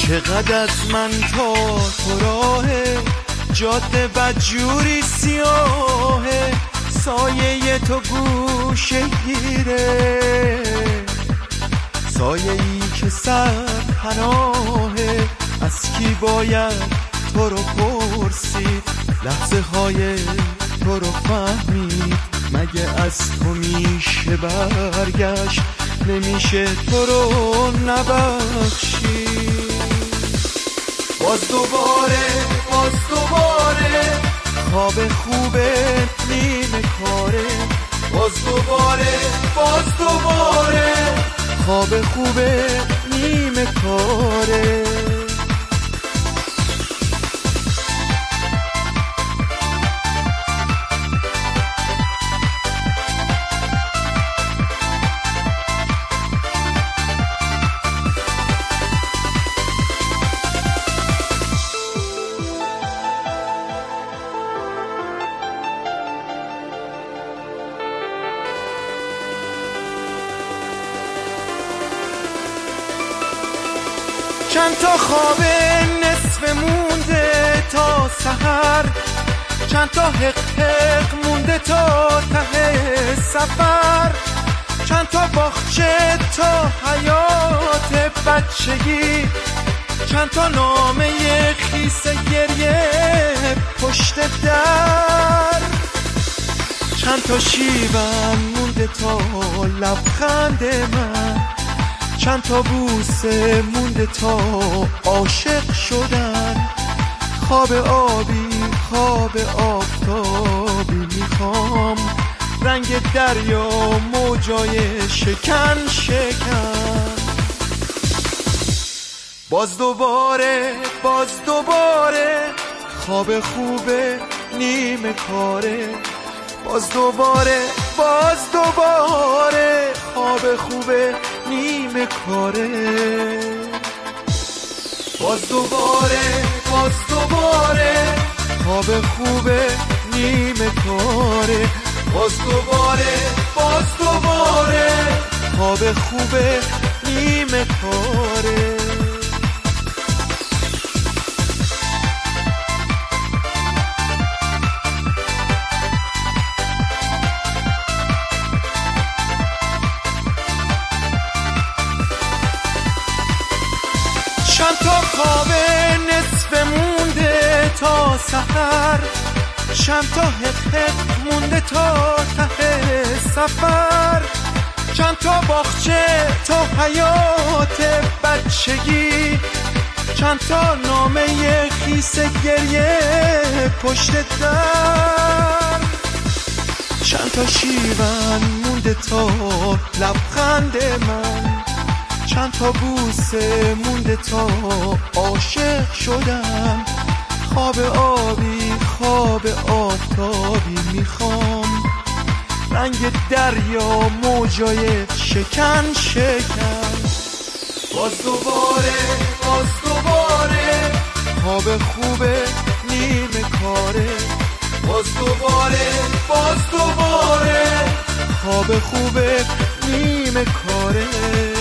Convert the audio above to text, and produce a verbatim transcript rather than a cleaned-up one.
چقدر از من تا تو راهه، جاده بدجوری سیاهه، سایه تو گوشه گیره، سایه ای که سر پناهه. از کی باید تو رو پرسید، لحظه های تو رو فهمید، مگه از تو میشه برگشت، نمیشه تو رو نبخشید. باز دوباره باز دوباره خواب خوبه نیمه کاره، باز دوباره باز دوباره خواب خوبه نیمه کاره. چند تا خواب نصف مونده تا سحر، چند تا حق حق مونده تا ته سفر، چند تا باغچه تا حیات بچگی، چند تا نامه خیس گریه پشت در، چند تا شیون مونده تا لبخند من، چند تا بوسه مونده تا عاشق شدن. خواب آبی خواب آفتابی میخوام، رنگ دریا موجای شکن شکن. باز دوباره باز دوباره خواب خوبه نیمه کاره، باز دوباره باز دوباره خواب خوبه نیمه کاره. باز دوباره باز دوباره خواب خوبه نیمه کاره، باز دوباره باز دوباره خواب خوبه نیمه کاره. چند تا خواب نصف مونده تا سحر، چند تا حق حق مونده تا ته سفر، چند تا باغچه تا حیات بچگی، چند تا نامه خیس گریه پشت در، چند تا شیون مونده تا لبخند من، چند تا بوسه مونده تا عاشق شدم. خواب آبی خواب آفتابی میخوام، رنگ دریا موجای شکن شکن. باز دوباره باز دوباره خواب خوبه نیمه کاره، باز دوباره باز دوباره خواب خوبه نیمه کاره.